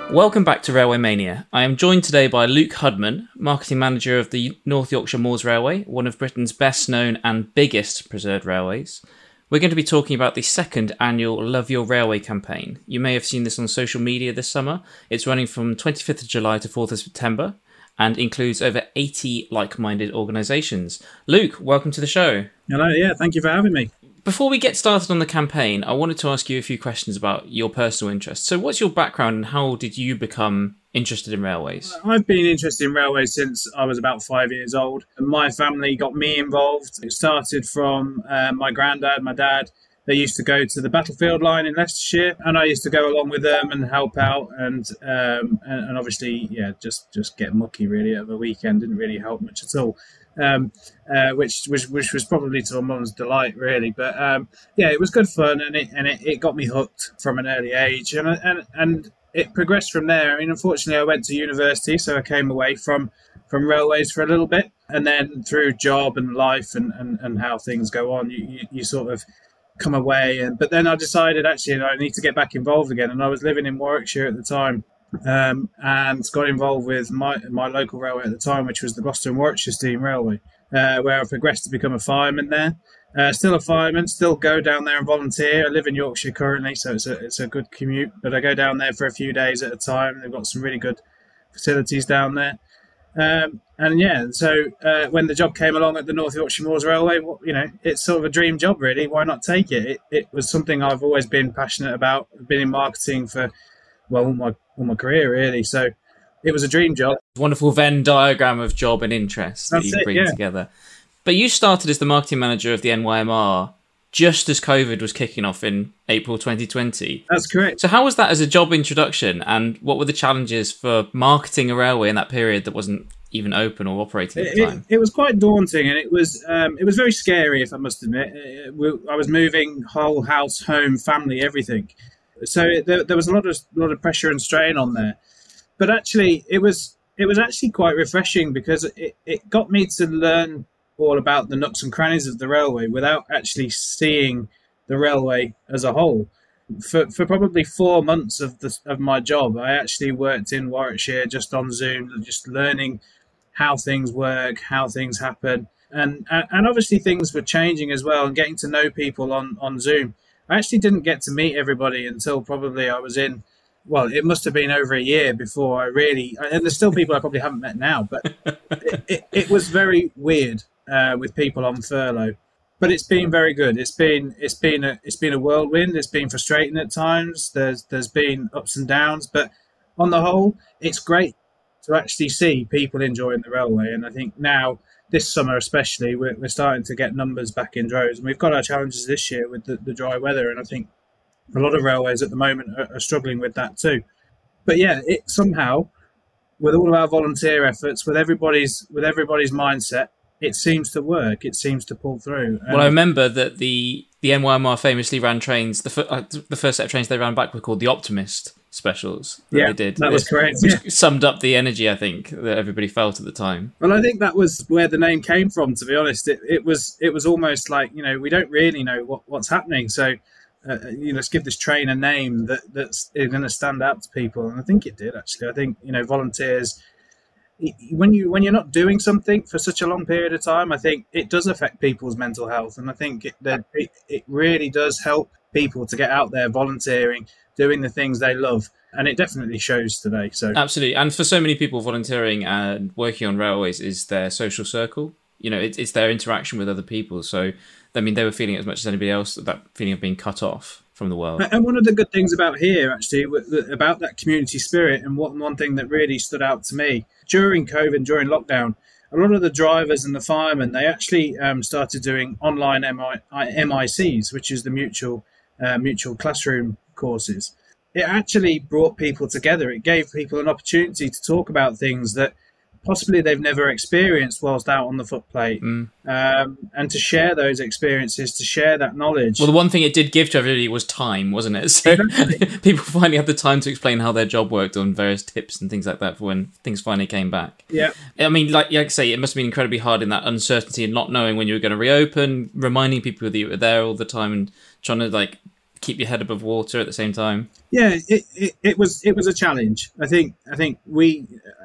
Welcome back to Railway Mania. I am joined today by Luke Hudman, Marketing Manager of the North Yorkshire Moors Railway, one of Britain's best known and biggest preserved railways. We're going to be talking about the second annual Love Your Railway campaign. You may have seen this on social media this summer. It's running from 25th of July to 4th of September and includes over 80 like-minded organisations. Luke, welcome to the show. Hello, yeah, thank you for having me. Before we get started on the campaign, I wanted to ask you a few questions about your personal interests. So what's your background and how did you become interested in railways? I've been interested in railways since I was about 5 years old. My family got me involved. It started from my granddad, my dad. They used to go to the battlefield line in Leicestershire, and I used to go along with them and help out. And obviously, yeah, just get mucky really at the weekend. Didn't really help much at all. Which was probably to my mum's delight, really. But yeah, it was good fun, and it got me hooked from an early age, and it progressed from there. I mean, unfortunately, I went to university, so I came away from railways for a little bit, and then through job and life and how things go on, you sort of come away. But then I decided actually I need to get back involved again, and I was living in Warwickshire at the time. And got involved with my local railway at the time, which was the Gloucester and Warwickshire Steam Railway, where I progressed to become a fireman there. Still a fireman, still go down there and volunteer. I live in Yorkshire currently, so it's a good commute, but I go down there for a few days at a time. They've got some really good facilities down there. And yeah, so when the job came along at the North Yorkshire Moors Railway, it's sort of a dream job, really. Why not take it? It was something I've always been passionate about. I've been in marketing for all my career, really. So it was a dream job. Wonderful Venn diagram of job and interest that you bring together. But you started as the marketing manager of the NYMR just as COVID was kicking off in April 2020. That's correct. So how was that as a job introduction, and what were the challenges for marketing a railway in that period that wasn't even open or operating at the time? It was quite daunting, and it was very scary, if I must admit. I was moving whole house, home, family, everything. So there was a lot of pressure and strain on there, but actually it was actually quite refreshing because it got me to learn all about the nooks and crannies of the railway without actually seeing the railway as a whole. For probably 4 months of my job, I actually worked in Warwickshire just on Zoom, just learning how things work, how things happen, and obviously things were changing as well, and getting to know people on Zoom. I actually didn't get to meet everybody until probably I was in, well, it must have been over a year before I really, and there's still people I probably haven't met now, but it was very weird with people on furlough. But it's been very good. It's been a whirlwind. It's been frustrating at times. There's been ups and downs, but on the whole, it's great to actually see people enjoying the railway. And I think now, this summer especially, we're starting to get numbers back in droves. And we've got our challenges this year with the dry weather. And I think a lot of railways at the moment are struggling with that too. But yeah, it somehow, with all of our volunteer efforts, with everybody's mindset, it seems to work. It seems to pull through. Well, I remember that the NYMR famously ran trains. The first set of trains they ran back were called the Optimist specials. They did. That was correct. Which summed up the energy, I think, that everybody felt at the time. Well, I think that was where the name came from. To be honest, it was almost like, we don't really know what's happening, so let's give this train a name that's going to stand out to people. And I think it did, actually. I think volunteers, when you're not doing something for such a long period of time, I think it does affect people's mental health, and I think it really does help people to get out there volunteering, doing the things they love, and it definitely shows today. So absolutely, and for so many people, volunteering and working on railways is their social circle. It's their interaction with other people. So I mean, they were feeling it as much as anybody else, that feeling of being cut off from the world. And one of the good things about here, actually, about that community spirit, and one thing that really stood out to me during COVID, during lockdown, a lot of the drivers and the firemen, they actually started doing online MICs, which is the mutual classroom courses. It actually brought people together. It gave people an opportunity to talk about things that possibly they've never experienced whilst out on the footplate, and to share those experiences, to share that knowledge. Well, the one thing it did give to everybody was time, wasn't it? So people finally had the time to explain how their job worked on various tips and things like that for when things finally came back. Yeah. I mean, like I say, it must have been incredibly hard in that uncertainty and not knowing when you were going to reopen, reminding people that you were there all the time and trying to keep your head above water at the same time? Yeah, it was a challenge. I think we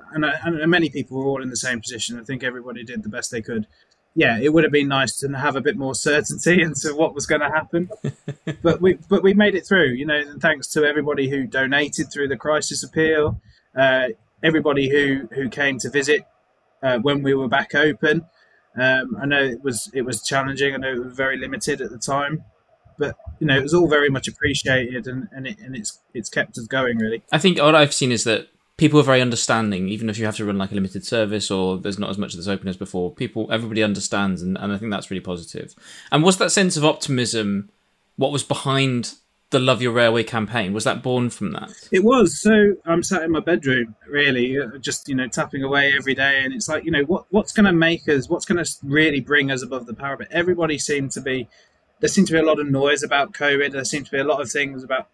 and many people were all in the same position. I think everybody did the best they could. Yeah, it would have been nice to have a bit more certainty into what was going to happen, but we made it through. And thanks to everybody who donated through the crisis appeal, everybody who came to visit when we were back open. I know it was challenging. I know it was very limited at the time, but it was all very much appreciated, and it's kept us going, really. I think what I've seen is that people are very understanding, even if you have to run like a limited service or there's not as much that's open as before. Everybody understands, and I think that's really positive. And was that sense of optimism what was behind the Love Your Railway campaign? Was that born from that? It was. So I'm sat in my bedroom, really, just tapping away every day, and it's like, what's going to make us, what's going to really bring us above the parapet? Everybody seemed to be. There seemed to be a lot of noise about COVID. There seemed to be a lot of things about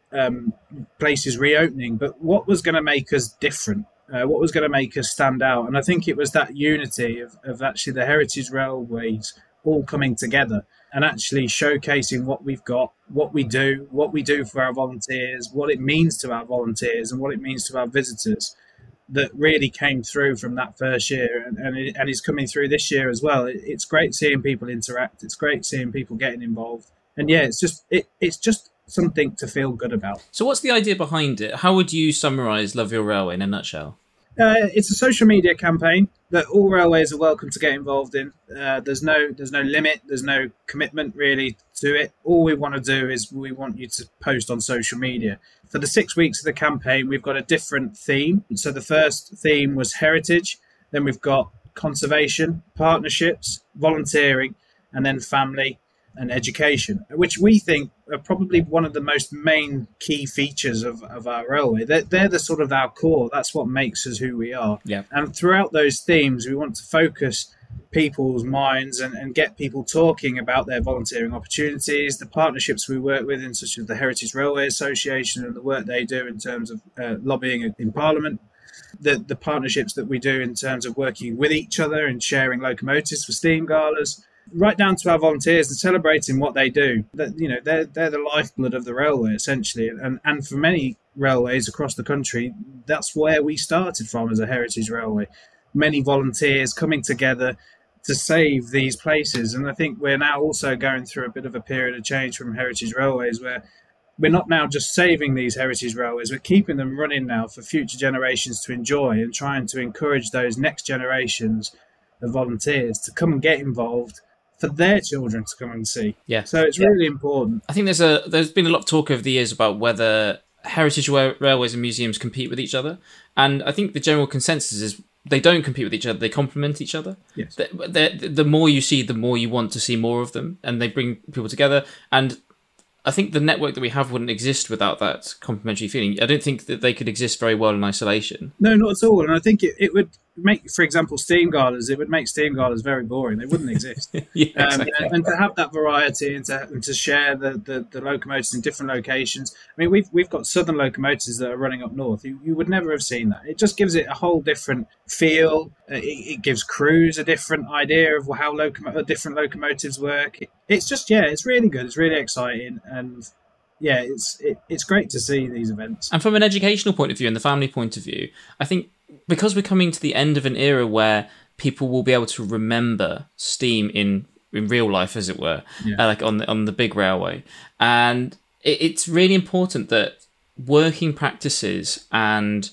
places reopening. But what was going to make us different? What was going to make us stand out? And I think it was that unity of actually the Heritage Railways all coming together and actually showcasing what we've got, what we do for our volunteers, what it means to our volunteers and what it means to our visitors. That really came through from that first year, and is coming through this year as well. It's great seeing people interact. It's great seeing people getting involved, and yeah, it's just something to feel good about. So, what's the idea behind it? How would you summarise Love Your Railway in a nutshell? It's a social media campaign that all railways are welcome to get involved in. There's no limit. There's no commitment really to it. All we want to do is we want you to post on social media. For the 6 weeks of the campaign, we've got a different theme. So the first theme was heritage. Then we've got conservation, partnerships, volunteering, and then family and education, which we think are probably one of the most main key features of our railway. They're the sort of our core. That's what makes us who we are. Yeah. And throughout those themes, we want to focus people's minds and get people talking about their volunteering opportunities, the partnerships we work with, in such as the Heritage Railway Association and the work they do in terms of lobbying in Parliament, the partnerships that we do in terms of working with each other and sharing locomotives for steam galas, right down to our volunteers and celebrating what they do. That they're the lifeblood of the railway, essentially, and for many railways across the country, that's where we started from as a heritage railway. Many volunteers coming together to save these places, and I think we're now also going through a bit of a period of change from heritage railways, where we're not now just saving these heritage railways, we're keeping them running now for future generations to enjoy, and trying to encourage those next generations of volunteers to come and get involved for their children to come and see. Yeah. So it's really important. I think there's been a lot of talk over the years about whether heritage railways and museums compete with each other, and I think the general consensus is they don't compete with each other, they complement each other. Yes. The more you see, the more you want to see more of them, and they bring people together. And I think the network that we have wouldn't exist without that complementary feeling. I don't think that they could exist very well in isolation. No, not at all. And I think it would make, for example, steam galas, it would make steam galas very boring. They wouldn't exist. Yeah, exactly. And to have that variety and to share the locomotives in different locations. I mean, we've got southern locomotives that are running up north. You would never have seen that. It just gives it a whole different feel. It gives crews a different idea of how different locomotives work. It's just, it's really good. It's really exciting. And yeah, it's great to see these events. And from an educational point of view and the family point of view, I think because we're coming to the end of an era where people will be able to remember steam in real life, as it were, like on the big railway, and it's really important that working practices and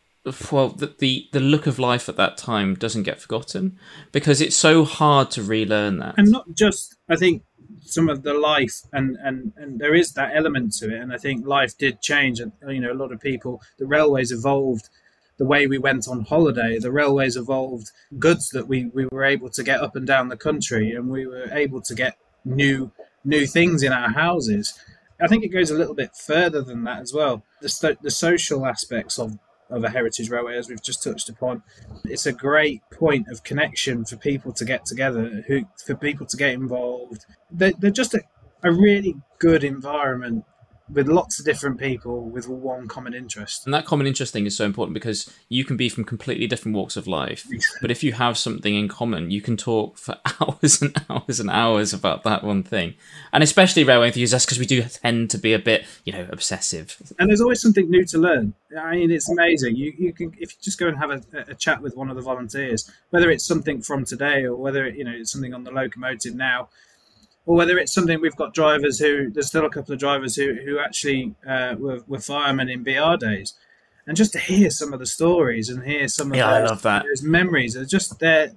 the look of life at that time doesn't get forgotten, because it's so hard to relearn that. And not just, I think, some of the life and there is that element to it, and I think life did change. And a lot of people, the railways evolved the way we went on holiday. The railways evolved goods that we were able to get up and down the country, and we were able to get new things in our houses. I think it goes a little bit further than that as well. The social aspects of a heritage railway, as we've just touched upon, it's a great point of connection for people to get together, for people to get involved. They're just a really good environment with lots of different people with one common interest. And that common interest thing is so important because you can be from completely different walks of life. But if you have something in common, you can talk for hours and hours and hours about that one thing. And especially railway enthusiasts, because we do tend to be a bit, obsessive. And there's always something new to learn. I mean, it's amazing. You can, if you just go and have a chat with one of the volunteers, whether it's something from today or whether it's something on the locomotive now, or whether it's something we've got drivers there's still a couple of drivers who actually were firemen in BR days. And just to hear some of the stories and hear some of I love that. those memories are just,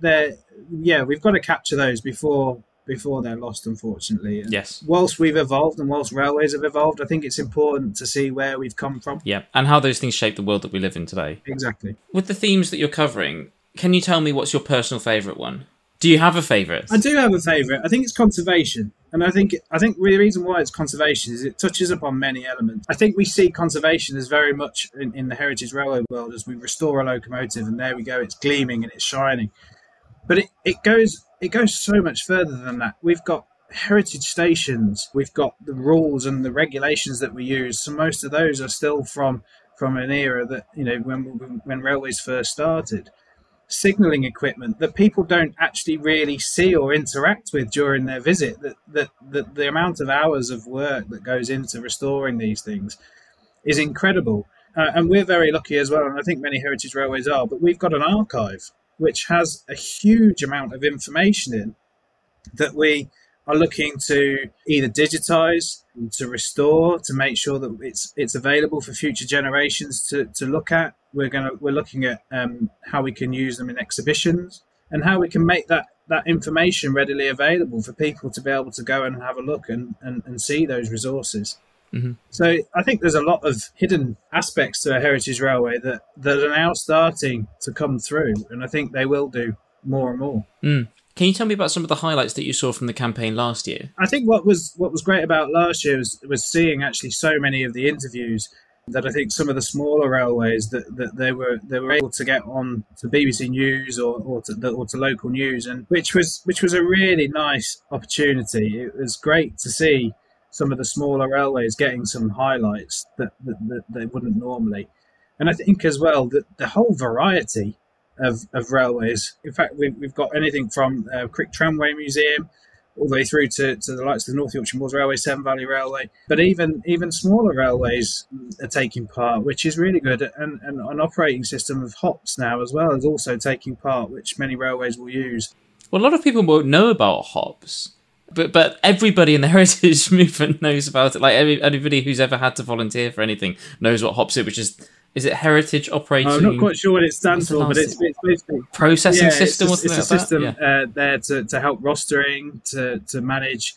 we've got to capture those before they're lost, unfortunately. And yes. Whilst we've evolved and whilst railways have evolved, I think it's important to see where we've come from. Yeah, and how those things shape the world that we live in today. Exactly. With the themes that you're covering, can you tell me what's your personal favourite one? Do you have a favourite? I do have a favourite. I think it's conservation. And I think the reason why it's conservation is it touches upon many elements. I think we see conservation as very much in the heritage railway world as we restore a locomotive and there we go, it's gleaming and it's shining. But it goes so much further than that. We've got heritage stations, we've got the rules and the regulations that we use. So most of those are still from an era that, when railways first started. Signalling equipment that people don't actually really see or interact with during their visit, that the amount of hours of work that goes into restoring these things is incredible. And we're very lucky as well, and I think many heritage railways are, but we've got an archive which has a huge amount of information in that we are looking to either digitize, to restore, to make sure that it's available for future generations to look at. We're looking at how we can use them in exhibitions and how we can make that information readily available for people to be able to go and have a look and see those resources. Mm-hmm. So I think there's a lot of hidden aspects to a heritage railway that are now starting to come through, and I think they will do more and more. Mm. Can you tell me about some of the highlights that you saw from the campaign last year? I think what was great about last year was seeing actually so many of the interviews that I think some of the smaller railways that they were able to get on to BBC News or to local news, and which was a really nice opportunity. It was great to see some of the smaller railways getting some highlights that they wouldn't normally. And I think as well that the whole variety of railways. In fact, we've got anything from Crick Tramway Museum all the way through to the likes of the North Yorkshire Moors Railway, Severn Valley Railway. But even smaller railways are taking part, which is really good. And an operating system of hops now as well is also taking part, which many railways will use. Well, a lot of people won't know about hops. But everybody in the heritage movement knows about it. Like everybody who's ever had to volunteer for anything knows what hops is it Heritage Operating? I'm not quite sure what it stands for, but it's basically processing system. It's a system there to help rostering, to manage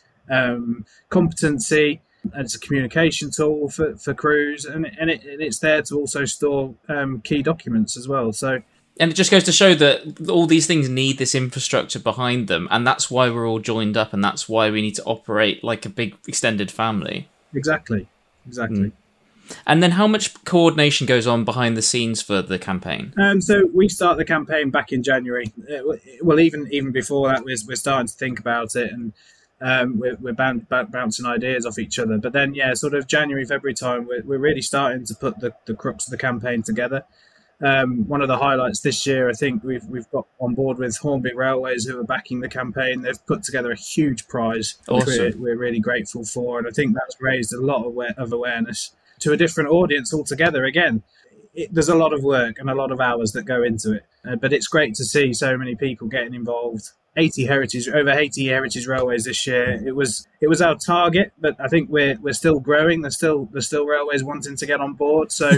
competency, and it's a communication tool for crews, and it's there to also store key documents as well. So. And it just goes to show that all these things need this infrastructure behind them, and that's why we're all joined up, and that's why we need to operate like a big extended family. Exactly. Mm. And then how much coordination goes on behind the scenes for the campaign? So we start the campaign back in January. Well, even before that, we're starting to think about it, and we're bouncing ideas off each other. But then, sort of January, February time, we're really starting to put the crux of the campaign together. One of the highlights this year, I think we've got on board with Hornby Railways, who are backing the campaign. They've put together a huge prize, awesome. which we're really grateful for, and I think that's raised a lot of awareness to a different audience altogether. Again, there's a lot of work and a lot of hours that go into it, but it's great to see so many people getting involved. Over 80 heritage railways this year. It was our target, but I think we're still growing. There's still railways wanting to get on board. So,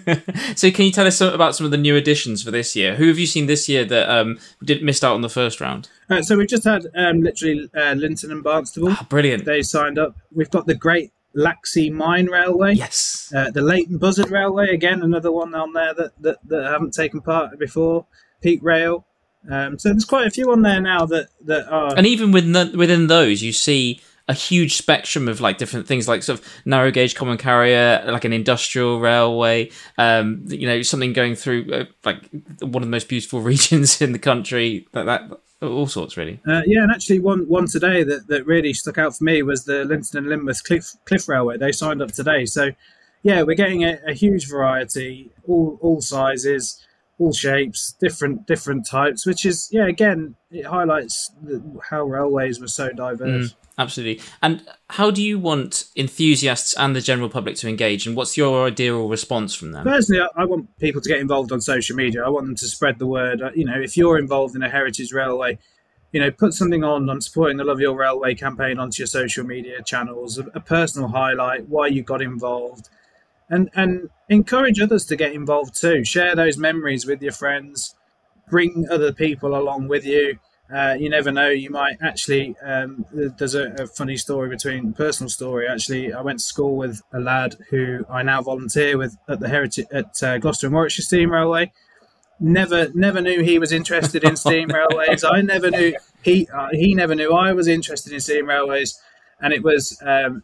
so can you tell us about some of the new additions for this year? Who have you seen this year that missed out on the first round? So we've just had literally Linton and Barnstable. Brilliant! They signed up. We've got the Great Laxey Mine Railway. Yes. The Leighton Buzzard Railway, again another one on there that haven't taken part before. Peak Rail. So there's quite a few on there now that are, and even within those, you see a huge spectrum of like different things, like sort of narrow gauge common carrier, like an industrial railway, something going through like one of the most beautiful regions in the country, that all sorts really. And actually one today that really stuck out for me was the Linton and Lynmouth Cliff Railway. They signed up today. So yeah, we're getting a huge variety, all sizes, all shapes, different types, which is, again, it highlights how railways were so diverse. Absolutely. And how do you want enthusiasts and the general public to engage, and what's your ideal response from them? Personally, I want people to get involved on social media. I want them to spread the word. If you're involved in a heritage railway, put something on supporting the Love Your Railway campaign onto your social media channels, a personal highlight, why you got involved. And encourage others to get involved too. Share those memories with your friends. Bring other people along with you. You never know. You might actually. There's a funny personal story. Actually, I went to school with a lad who I now volunteer with at the Heritage at Gloucester and Warwickshire Steam Railway. Never knew he was interested in steam railways. I never knew he never knew I was interested in steam railways. And it was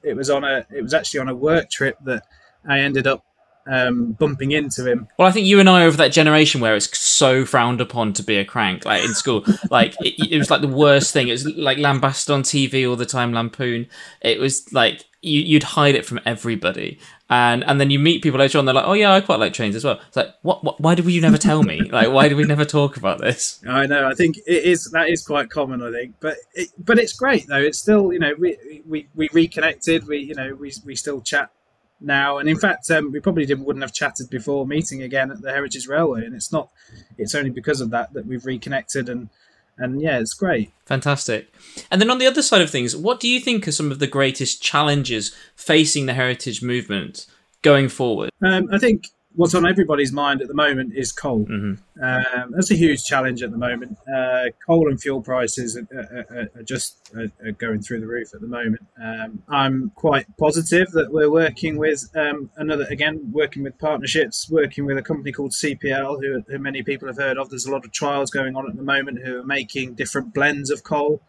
actually on a work trip that I ended up bumping into him. Well, I think you and I are of that generation where it's so frowned upon to be a crank, like in school. Like it was like the worst thing. It was like lambasted on TV all the time, Lampoon. It was like you'd hide it from everybody. And then you meet people later on, they're like, oh yeah, I quite like trains as well. It's like, what why did you never tell me? Like, why did we never talk about this? I know, I think that is quite common, I think. But it's great though. It's still, we reconnected, we still chat now, and in fact we probably wouldn't have chatted before meeting again at the Heritage Railway, and it's only because of that we've reconnected, and yeah, it's great. Fantastic. And then on the other side of things, what do you think are some of the greatest challenges facing the heritage movement going forward? I think what's on everybody's mind at the moment is coal. That's a huge challenge at the moment. Coal and fuel prices are just going through the roof at the moment. I'm quite positive that we're working with working with partnerships, working with a company called CPL, who many people have heard of. There's a lot of trials going on at the moment who are making different blends of coal.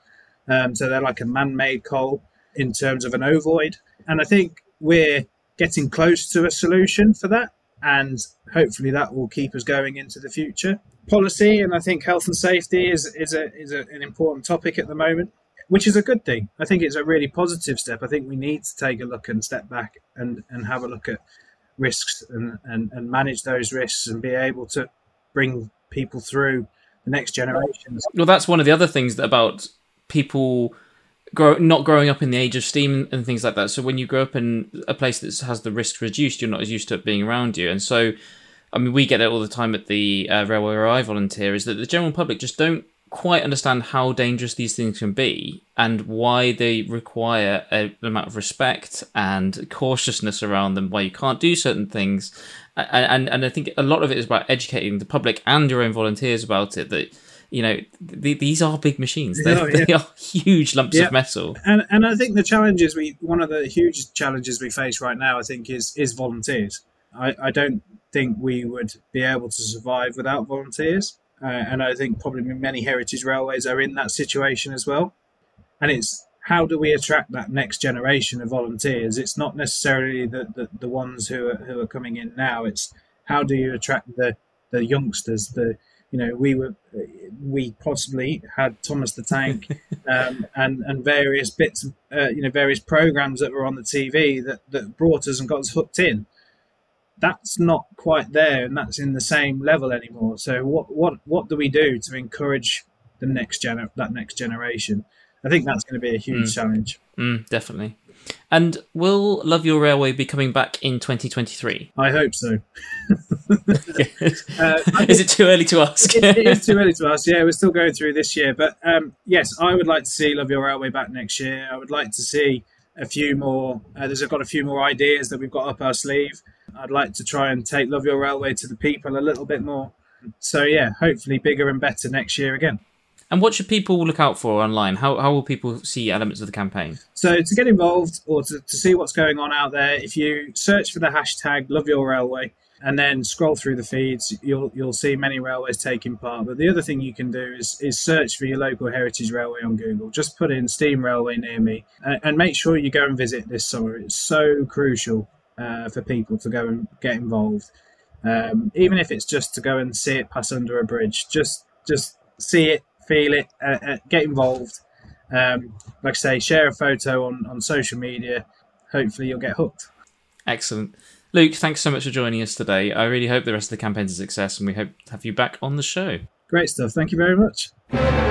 So they're like a man-made coal in terms of an ovoid. And I think we're getting close to a solution for that. And hopefully that will keep us going into the future. Policy, and I think health and safety is an important topic at the moment, which is a good thing. I think it's a really positive step. I think we need to take a look and step back and have a look at risks and manage those risks and be able to bring people through the next generations. Well, that's one of the other things about people not growing up in the age of steam and things like that. So when you grow up in a place that has the risk reduced, you're not as used to it being around you. And so, I mean, we get it all the time at the railway where I volunteer, is that the general public just don't quite understand how dangerous these things can be and why they require an amount of respect and cautiousness around them, why you can't do certain things. And I think a lot of it is about educating the public and your own volunteers about it, that these are big machines. They are huge lumps of metal. And I think the challenges one of the huge challenges we face right now, I think, is volunteers. I don't think we would be able to survive without volunteers. And I think probably many heritage railways are in that situation as well. And it's how do we attract that next generation of volunteers? It's not necessarily the ones who are coming in now. It's how do you attract the youngsters, we possibly had Thomas the Tank and various bits, various programs that were on the TV that brought us and got us hooked in. That's not quite there, and that's in the same level anymore. So what do we do to encourage the next generation? I think that's going to be a huge challenge. Definitely. And will Love Your Railway be coming back in 2023? I hope so. Is it too early to ask? It is too early to ask. Yeah, we're still going through this year. But yes, I would like to see Love Your Railway back next year. I would like to see a few more. I've got a few more ideas that we've got up our sleeve. I'd like to try and take Love Your Railway to the people a little bit more. So yeah, hopefully bigger and better next year again. And what should people look out for online? How will people see elements of the campaign? So to get involved or to see what's going on out there, if you search for the hashtag Love Your Railway, and then scroll through the feeds. You'll see many railways taking part. But the other thing you can do is search for your local heritage railway on Google. Just put in Steam Railway near me, and make sure you go and visit this summer. It's so crucial for people to go and get involved, even if it's just to go and see it pass under a bridge. Just see it, feel it, get involved. Like I say, share a photo on social media. Hopefully you'll get hooked. Excellent. Luke, thanks so much for joining us today. I really hope the rest of the campaign's a success, and we hope to have you back on the show. Great stuff. Thank you very much.